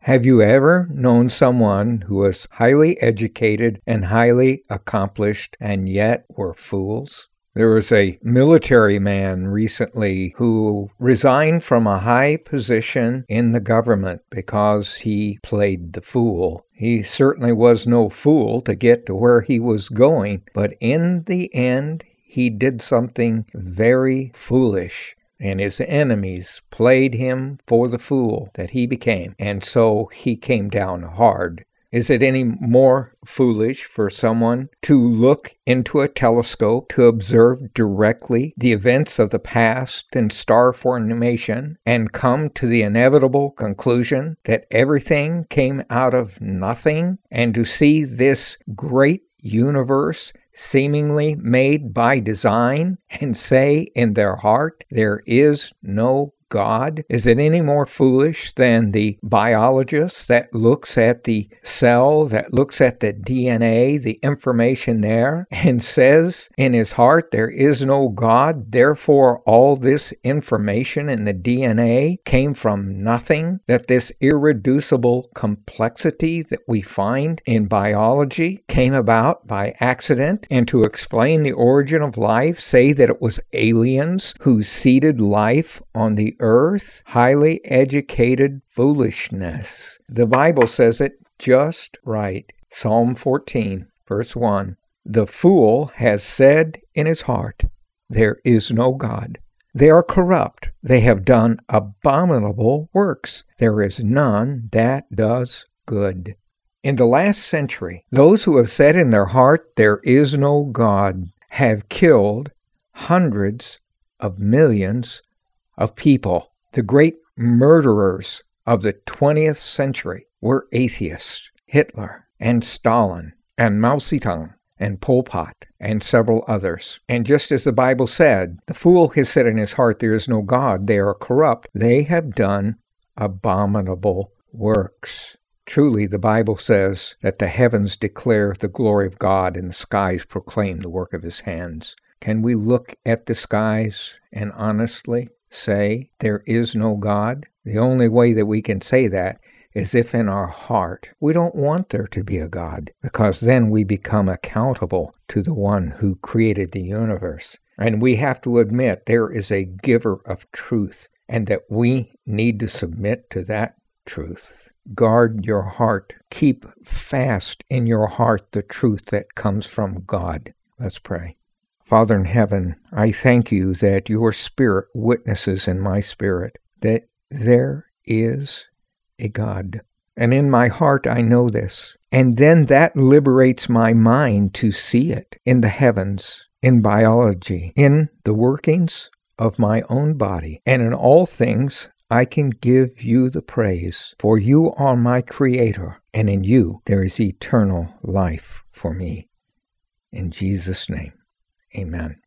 Have you ever known someone who was highly educated and highly accomplished and yet were fools? There was a military man recently who resigned from a high position in the government because he played the fool. He certainly was no fool to get to where he was going, but in the end, he did something very foolish. And his enemies played him for the fool that he became, and so he came down hard. Is it any more foolish for someone to look into a telescope to observe directly the events of the past and star formation and come to the inevitable conclusion that everything came out of nothing, and to see this great universe seemingly made by design and say in their heart there is no God? Is it any more foolish than the biologist that looks at the cell, that looks at the DNA, the information there, and says in his heart there is no God, therefore all this information in the DNA came from nothing, that this irreducible complexity that we find in biology came about by accident, and to explain the origin of life, say that it was aliens who seeded life on the earth? Highly educated foolishness. The Bible says it just right. Psalm 14, verse 1. The fool has said in his heart, there is no God. They are corrupt. They have done abominable works. There is none that does good. In the last century, those who have said in their heart, there is no God, have killed hundreds of millions of people. The great murderers of the 20th century were atheists. Hitler and Stalin and Mao Zedong and Pol Pot and several others. And just as the Bible said, the fool has said in his heart, there is no God. They are corrupt. They have done abominable works. Truly, the Bible says that the heavens declare the glory of God and the skies proclaim the work of his hands. Can we look at the skies and honestly say there is no God? The only way that we can say that is if in our heart we don't want there to be a God, because then we become accountable to the one who created the universe. And we have to admit there is a giver of truth and that we need to submit to that truth. Guard your heart. Keep fast in your heart the truth that comes from God. Let's pray. Father in heaven, I thank you that your Spirit witnesses in my spirit that there is a God. And in my heart I know this. And then that liberates my mind to see it in the heavens, in biology, in the workings of my own body. And in all things I can give you the praise, for you are my Creator, and in you there is eternal life for me. In Jesus' name. Amen.